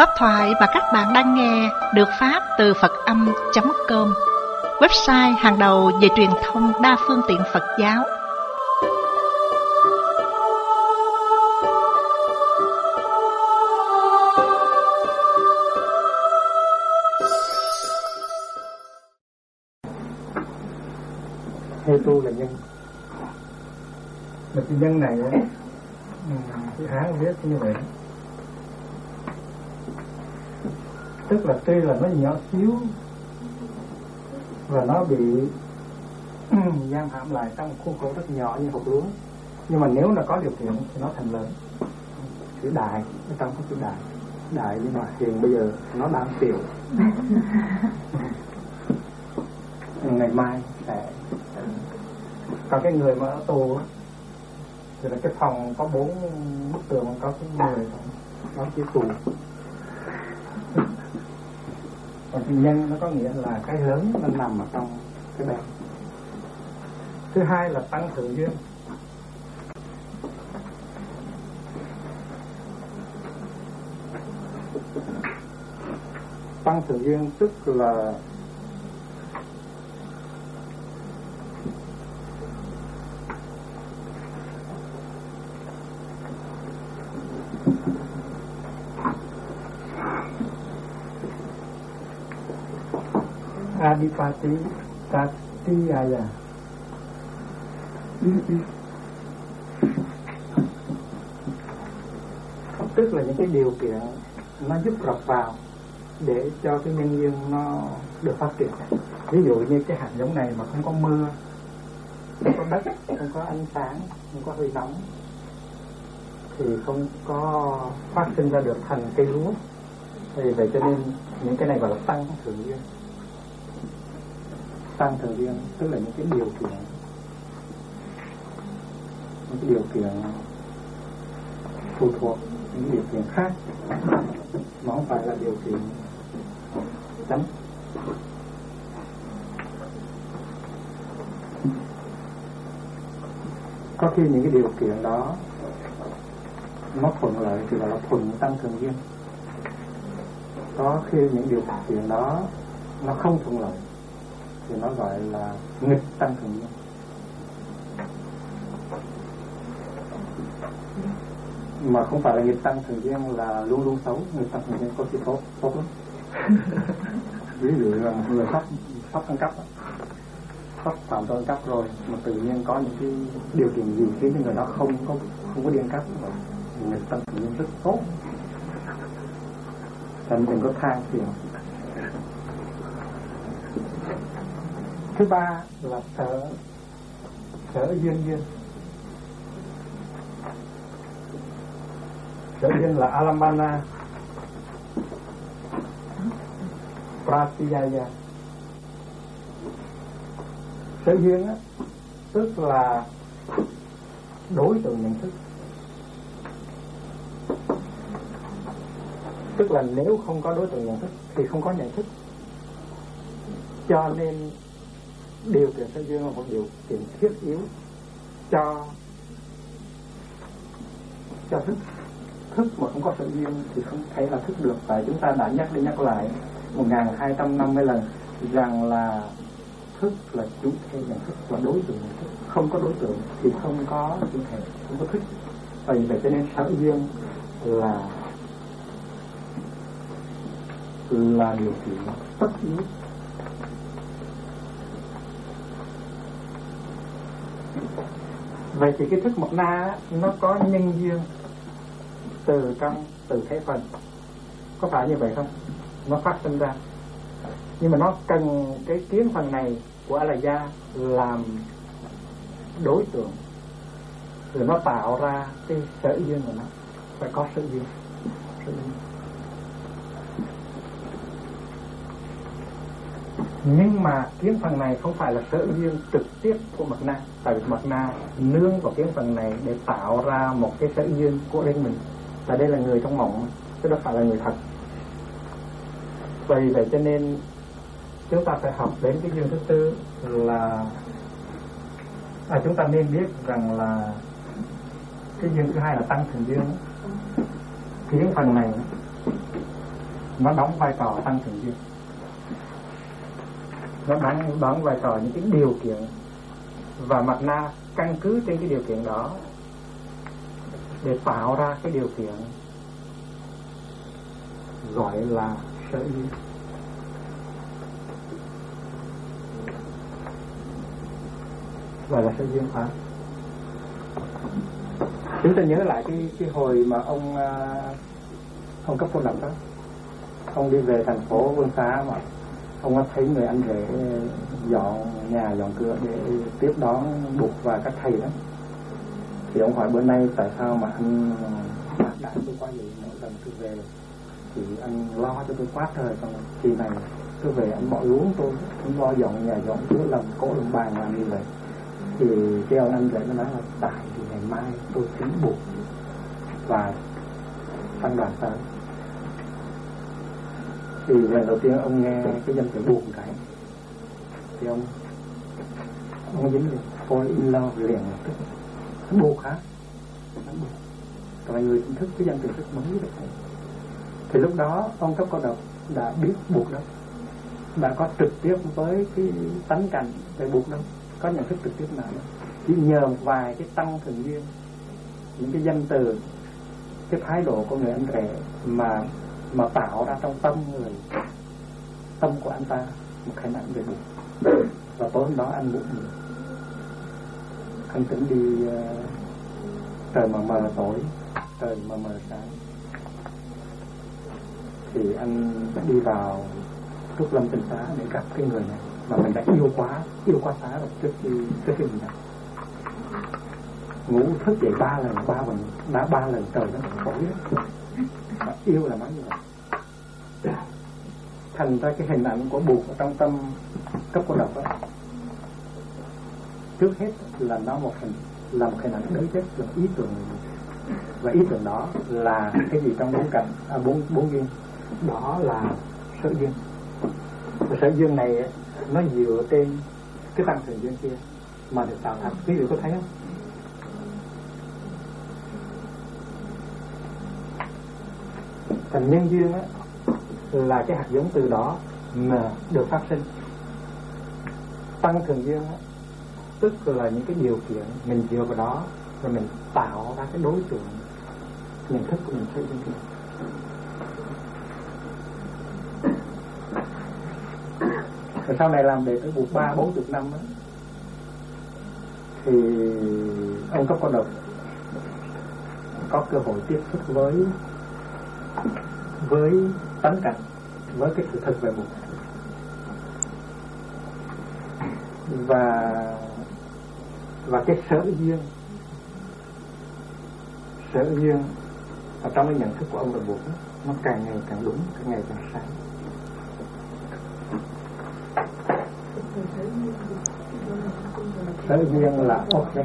Pháp thoại mà các bạn đang nghe được phát từ Phật-âm.com, website hàng đầu về truyền thông đa phương tiện Phật giáo. Theo tu là nhân, mà cái nhân này thì Hán viết như vậy, tức là tuy là nó nhỏ xíu và nó bị giam hãm lại trong một khuôn khổ rất nhỏ như hột lúa, nhưng mà nếu nó có điều kiện thì nó thành lớn. Chữ đại, ở trong có chữ đại nhưng mà hiện bây giờ nó đang tiểu. Ngày mai sẽ có cái người mà ở tù á, thì là cái phòng có 4 bức tường, có cái người đó chữ tù. Còn thì nhân nó có nghĩa là cái lớn nó nằm ở trong cái bé. Thứ hai là tăng thượng duyên. Tăng thượng duyên tức là Adipati Tatiyaya. Tức là những cái điều kiện nó giúp rập vào để cho cái nhân duyên nó được phát triển. Ví dụ như cái hạt giống này mà không có mưa, không có đất, không có ánh sáng, không có hơi nóng thì không có phát sinh ra được thành cây lúa. Thì vậy cho nên những cái này gọi là tăng thượng duyên. Tăng thượng duyên tức là những cái điều kiện phụ thuộc, những điều kiện khác, nó không phải là điều kiện chấm. Có khi những cái điều kiện đó nó thuận lợi thì gọi là thuận tăng thượng duyên. Có khi những điều kiện đó nó không thuận lợi thì nó gọi là nghịch tăng thượng duyên. Mà không phải là nghịch tăng thượng duyên là luôn luôn xấu, nghịch tăng thượng duyên có khi tốt lắm. Ví dụ là một người sắp ăn cắp, sắp phạm tội ăn cắp rồi mà tự nhiên có những cái điều kiện gì khiến cho người đó không có đi ăn cắp, nghịch tăng thượng duyên rất tốt. Thành đừng có than phiền. Thứ ba là sở duyên. Sở duyên là Alambana Pratiyaya. Sở duyên á, tức là đối tượng nhận thức. Tức là nếu không có đối tượng nhận thức thì không có nhận thức. Cho nên điều kiện sở duyên là một điều kiện thiết yếu cho thức mà không có sở duyên thì không thể là thức được. Tại chúng ta đã nhắc đi nhắc lại 1250 lần rằng là thức là chủ thể nhận thức và đối tượng nhận thức. Không có đối tượng thì không có chủ thể, không có thức. Vì vậy cho nên sở duyên là điều kiện tất yếu. Vậy thì cái thức mạt na nó có nhân duyên từ thế phần, có phải như vậy không? Nó phát sinh ra, nhưng mà nó cần cái kiến phần này của A-la-gia làm đối tượng, rồi nó tạo ra cái sở duyên của nó, phải có sở duyên. Nhưng mà kiến phần này không phải là sở duyên trực tiếp của mạt na, tại vì mạt na nương vào kiến phần này để tạo ra một cái sở duyên của riêng mình. Tại đây là người trong mộng, chứ đó phải là người thật. Vì vậy cho nên chúng ta phải học đến cái duyên thứ tư là chúng ta nên biết rằng là cái duyên thứ hai là tăng thượng duyên. Kiến phần này nó đóng vai trò tăng thượng duyên, nó đóng vai trò những cái điều kiện, và mặt na căn cứ trên cái điều kiện đó để tạo ra cái điều kiện gọi là sở duyên. Gọi là sở duyên phải. Chúng ta nhớ lại cái hồi mà ông cấp cô lập đó, ông đi về thành phố Vương Xá mà ông có thấy người anh rể dọn nhà dọn cửa để tiếp đón Bụt và các thầy đó, thì ông hỏi bữa nay tại sao mà anh đã tôi quá vậy, mỗi lần tôi về thì anh lo cho tôi quá trời, còn kỳ này tôi về anh bỏ luống tôi, anh lo dọn nhà dọn cửa làm cố làm bàn làm như vậy. Thì cái ông anh rể nó nói là tại vì ngày mai tôi thỉnh Bụt và tăng đoàn tới. Thì lần đầu tiên ông nghe cái danh từ buồn cái thì ông dính liền, fall in love liền, tức hắn buộc hả? Hắn buộc. Các người cũng thức cái danh từ thức mới được. Thì lúc đó ông cấp cô độc đã biết buộc đó, đã có trực tiếp với cái tánh cảnh về buộc đâu, có nhận thức trực tiếp nào đâu. Chỉ nhờ một vài cái tăng thường duyên, những cái danh từ, cái thái độ của người anh rể mà tạo ra trong tâm của anh ta một hình ảnh về Bụt. Và tối hôm đó anh Bụt anh tính đi trời mà mờ tối, trời mà mờ sáng, thì anh đã đi vào Trúc Lâm Tinh Xá để gặp cái người này mà mình đã yêu quá xá rồi trước khi mình gặp. Ngủ thức dậy 3 lần đã 3 lần trời nó khổ đó. Mà yêu là nói như vậy. Thành ra cái hình ảnh của Bụt ở trong tâm cấp cô độc đó, trước hết là nó một hình ảnh đối chất, là ý tưởng. Và ý tưởng đó là cái gì trong bốn duyên, đó là sở duyên. Và sở duyên này nó dựa trên cái tăng thường duyên kia mà được tạo thành. Ví dụ có thấy không? Thành nhân duyên á là cái hạt giống từ đó mà được phát sinh. Tăng thường duyên á tức là những cái điều kiện mình dựa vào đó rồi mình tạo ra cái đối tượng nhận thức của mình xây dựng kia. Rồi sau này làm để tới Bụt 30-40 năm đó, thì ông cấp cô độc có cơ hội tiếp xúc với tánh cảnh, với cái sự thật về Bụt. Và cái sở duyên ở trong cái nhận thức của ông về Bụt nó càng ngày càng đúng, càng ngày càng sáng. Sở duyên là object.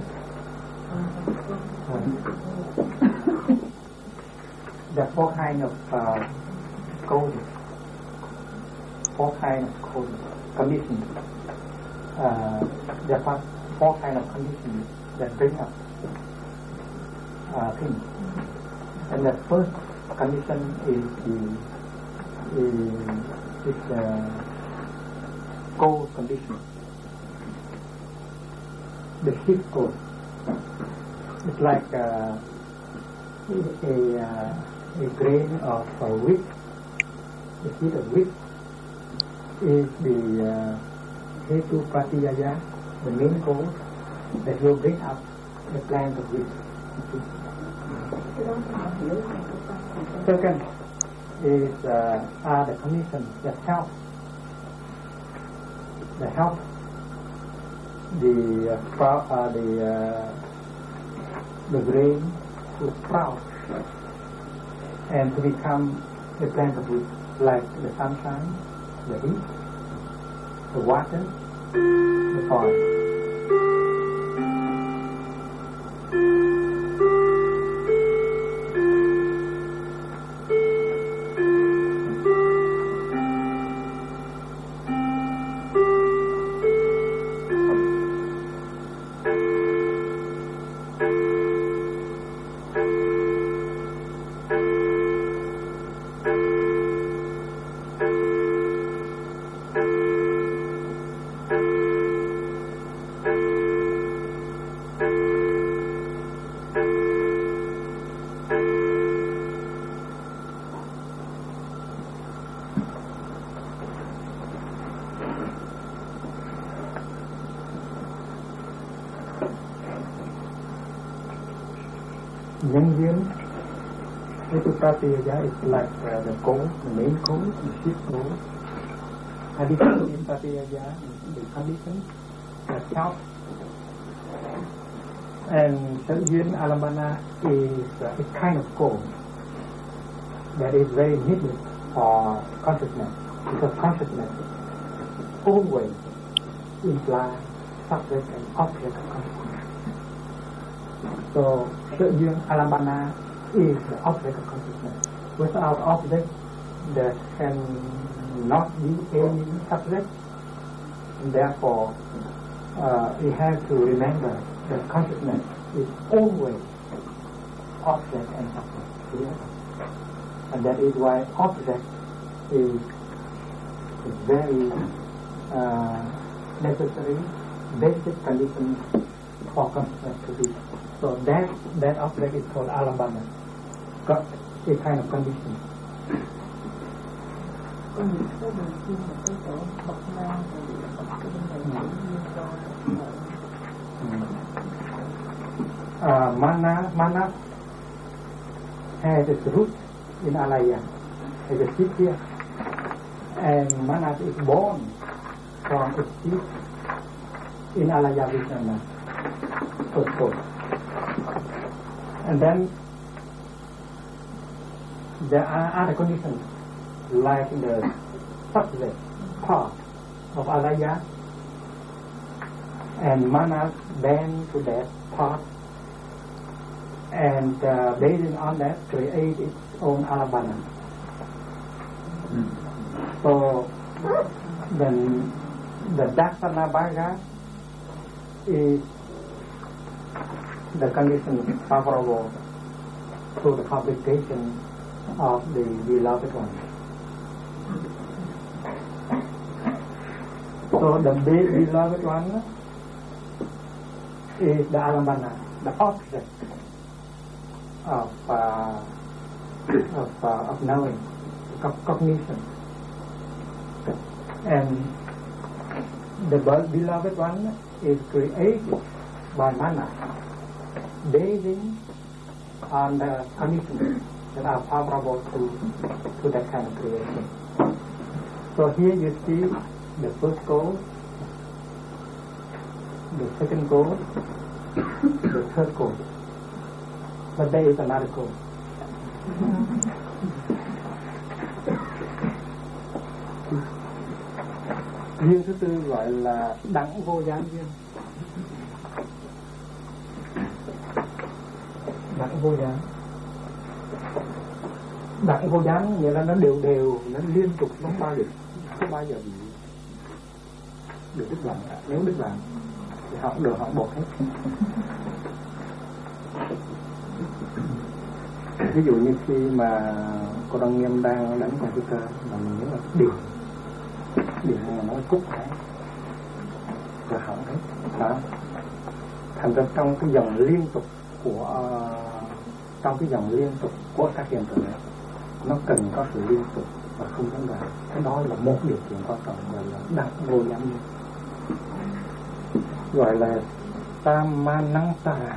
There are four kinds of code. Four kinds of code conditions. There are four kinds of conditions that bring up things. And the first condition is the code condition. The shift code. It's like a grain of wheat. The seed of wheat is the hetu pratiyaya, the main cause that will bring up the plant of wheat. Second is are the conditions that help the grain to sprout and to become a plant of wheat, like the sunshine, the heat, the water, the soil. nhân duyên Pratyaya is like the goal, the main goal, the chief goal. Addition in Pratyaya is the condition that help. And Tự duyên Alambana is a kind of goal that is very needed for consciousness, because consciousness always implies subject and object of consciousness. So Tự duyên Alambana is the object of consciousness. Without object, there can not be any subject, and therefore we have to remember that consciousness is always object and subject together. And that is why object is a very necessary, basic condition for consciousness to be. So that object is called alambana, got a kind of condition. Mana has its root in alaya, as a seed here, and manas is born from its seed in alaya vijnana, so. And then there are other conditions like the subject part of alaya, and manas bend to that part, and based on that create its own alambana. So then the Darsana Bhaga is the condition favorable to the complication of the beloved one. So the beloved one is the alambana, the object of knowing, of cognition, and the beloved one is created by mana, basing on the conditions that are favorable to that kind of creation. So here you see the first goal, the second goal, the third goal. But there is another goal. Duyên thứ tư gọi là đẳng vô gián duyên. Đẳng vô gián. Đẳng vô gián nghĩa là nó đều, nó liên tục, nó không bao giờ bị đứt đoạn. Nếu đứt đoạn thì họ được họ bột hết. Ví dụ như khi mà cô Đăng Nghiêm đang đánh computer mà mình nhớ là điện nó cúc hẳn rồi hỏng hết đó. Thành ra trong cái dòng liên tục của các hiện tượng này, nó cần có sự liên tục và không gián đoạn. Cái đó là một điều kiện quan trọng, gọi là đẳng vô gián duyên, gọi là Samanantara.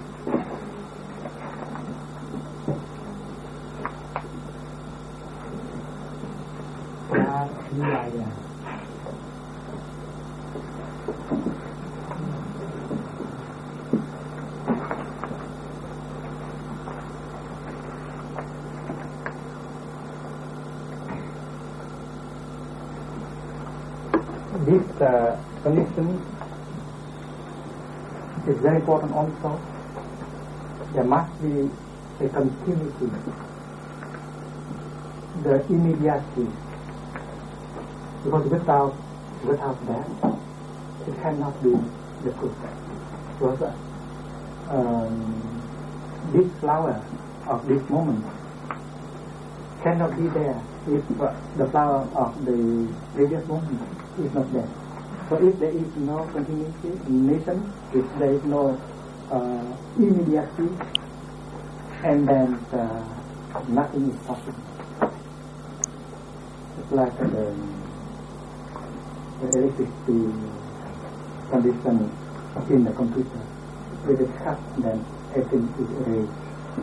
This condition is very important also. There must be a continuity, the immediacy, because without that it cannot be the fruit. Because this flower of this moment cannot be there if the flower of the previous moment is not there. So if there is no continuation, if there is no immediacy, and then nothing is possible. It's like the electricity condition in the computer. With a cut, then everything is erased.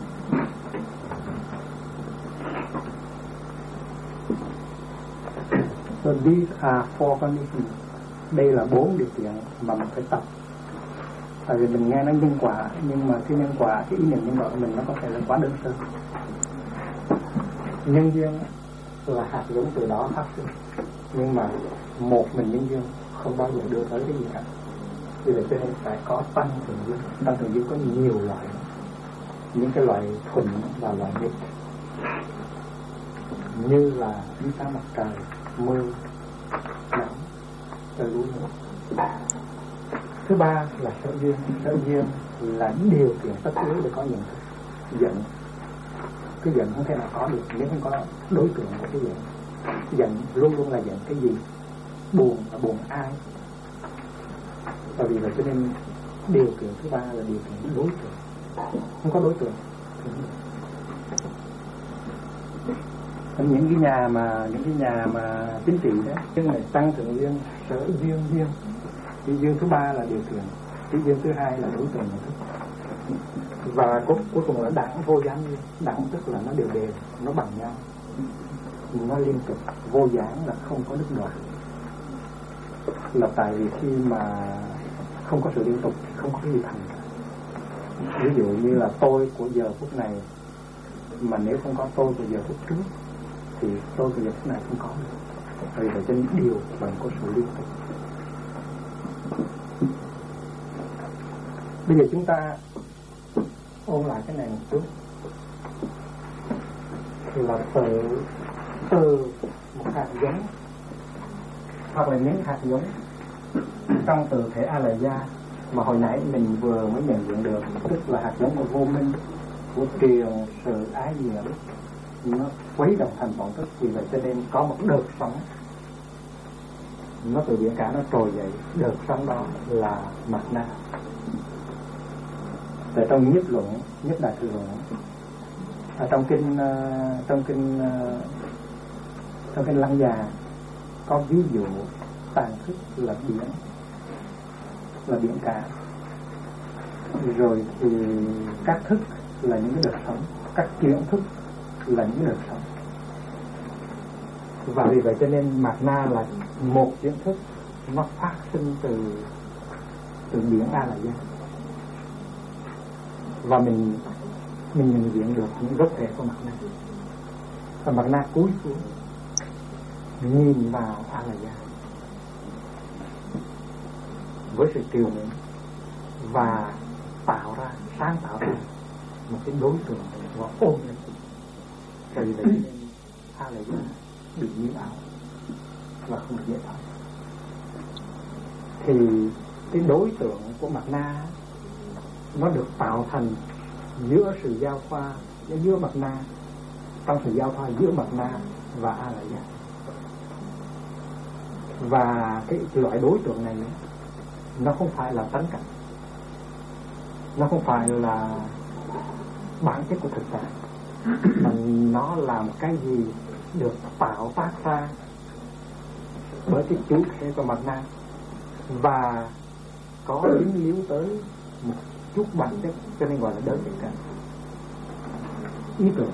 These are four conditions. Đây là 4 điều kiện mà mình phải tập. Tại vì mình nghe nó nhân quả, nhưng mà cái nhân quả, cái ý niệm nhân quả của mình nó có thể là quá đơn sơ. Nhân duyên là hạt giống từ đó phát sinh, nhưng mà một mình nhân duyên không bao giờ đưa tới cái gì cả. Vì vậy cho nên phải có tăng thường duyên. Tăng thường duyên có nhiều loại, những cái loại thuần và loại nghịch, như là ánh sáng mặt trời, mưa, nắng, trời lũ nữa. Thứ ba là sở duyên. Sở duyên là điều kiện tất yếu để có nhận thức. Giận, cái giận không thể nào có được nếu không có đối tượng của cái giận. Giận luôn luôn là giận cái gì? Buồn là buồn ai? Và vì vậy cho nên điều kiện thứ ba là điều kiện đối tượng. Không có đối tượng. Những cái nhà mà chính trị đó, nhưng mà tăng thượng duyên, sở duyên duyên. Cái duyên thứ ba là điều kiện, cái duyên thứ hai là đối tượng nhận thức. Và cuối cùng là đẳng vô gián duyên. Đẳng tức là nó đều đều, nó bằng nhau, nó liên tục. Vô gián là không có đứt đoạn. Là tại vì khi mà không có sự liên tục thì không có cái gì thành cả. Ví dụ như là tôi của giờ phút này, mà nếu không có tôi của giờ phút trước thì tôi của giờ phút này không có được. Vì vậy cho nên điều bằng có sự liên tục. Bây giờ chúng ta ôn lại cái này một chút. Thì là từ một hạt giống hoặc là những hạt giống trong từ thể A-la-gia mà hồi nãy mình vừa mới nhận diện được, tức là hạt giống của vô minh, của triền sự ái diệm, nó quấy động thành vọng thức. Vì vậy cho nên có một đợt sóng, nó từ biển cả nó trồi dậy. Đợt sóng đó là mạt na. Tại trong nhất luận, nhất đại thừa luận, trong kinh Lăng Già có ví dụ tàn thức là biển cả. Rồi thì các thức là những cái đợt sóng, các chuyển thức là những cái đợt sóng. Và vì vậy cho nên mạt na là một chuyển thức, nó phát sinh từ biển A-la-gia. Và mình nhận diện được những gốc rễ của mặt na. Và mặt na cúi xuống nhìn vào A-la-gia với sự triều mến và sáng tạo ra một cái đối tượng và ôm lên. Rồi vì vậy nên A-la-gia bị nhiễm ảo và không được dễ thoát. Thì cái đối tượng của mặt na nó được tạo thành giữa sự giao thoa giữa mặt na, trong sự giao thoa giữa mặt na và A-la-gia. Và cái loại đối tượng này nó không phải là tánh cảnh, nó không phải là bản chất của thực tại, mà nó là một cái gì được tạo tác ra bởi cái chủ thể của mặt na và có dính líu tới một chút bản chất, cho nên gọi là đới thực cảnh, ý tưởng.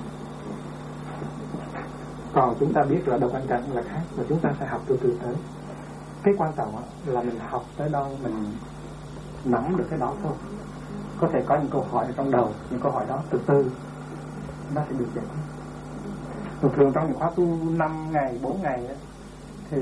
Còn chúng ta biết là độc quan cảnh là khác, và chúng ta sẽ học từ từ tới. Cái quan trọng là mình học tới đâu mình nắm được cái đó thôi. Có thể có những câu hỏi ở trong đầu, những câu hỏi đó từ từ nó sẽ được giải quyết. Thường trong những khóa tu 5 ngày, 4 ngày ấy, thì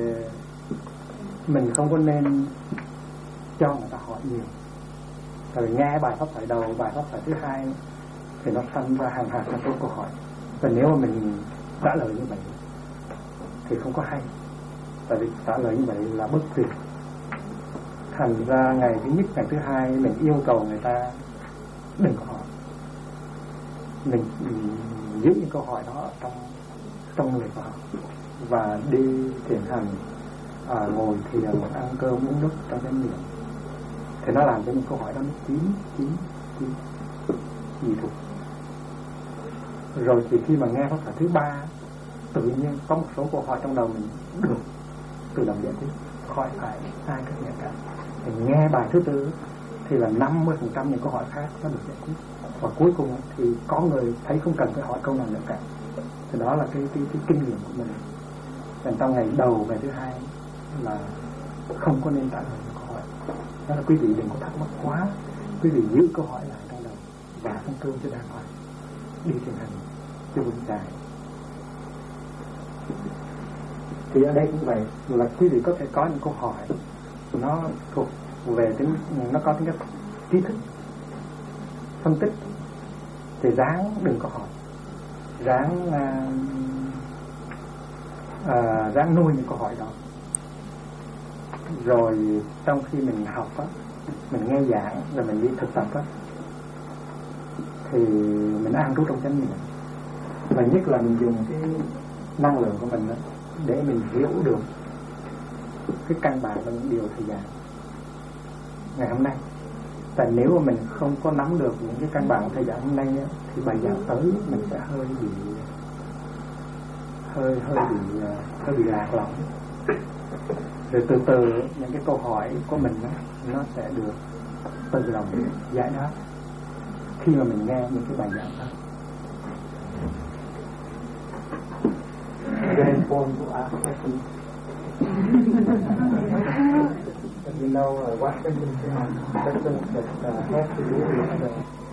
mình không có nên cho người ta hỏi nhiều. Rồi nghe bài pháp thoại đầu, bài pháp thoại thứ hai thì nó sanh ra hàng số câu hỏi. Và nếu mà mình trả lời như vậy thì không có hay. Tại vì trả lời như vậy là bất tuyệt. Thành ra ngày thứ nhất, ngày thứ hai mình yêu cầu người ta đừng có hỏi. Mình giữ những câu hỏi đó trong người của họ và đi thiền hành, ngồi thiền, ăn cơm uống nước trong chánh niệm, thì nó làm cho những câu hỏi đó nó chín dị thuộc. Rồi thì khi mà nghe pháp thoại thứ ba, tự nhiên có một số câu hỏi trong đầu mình được tự động giải quyết, khỏi phải ai các nhà cả. Thì nghe bài thứ tư thì là 50% những câu hỏi khác nó được giải quyết. Và cuối cùng thì có người thấy không cần phải hỏi câu nào nữa cả. Thì đó là cái kinh nghiệm của mình. Nên trong ngày đầu, ngày thứ hai là không có nên trả lời câu hỏi. Đó là quý vị đừng có thắc mắc quá, quý vị giữ câu hỏi lại trong đầu và phân cơm cho đàng hoàng, đi thiền hành cho vững chãi. Thì ở đây cũng vậy, là quý vị có thể có những câu hỏi nó thuộc về tính, nó có tính cách trí thức, phân tích, thì ráng đừng có hỏi, ráng nuôi những câu hỏi đó. Rồi trong khi mình học á, mình nghe giảng rồi mình đi thực tập á, thì mình an trú trong chánh niệm, và nhất là mình dùng cái năng lượng của mình đó để mình hiểu được cái căn bản của những điều thầy giảng ngày hôm nay. Tại nếu mà mình không có nắm được những cái căn bản của thầy giảng hôm nay á, thì bài giảng tới mình sẽ hơi bị lạc lõng. Rồi từ từ những cái câu hỏi của mình đó, nó sẽ được tự động giải đáp khi mà mình nghe những cái bài giảng đó. Very important to ask questions. You know what questions that have to do with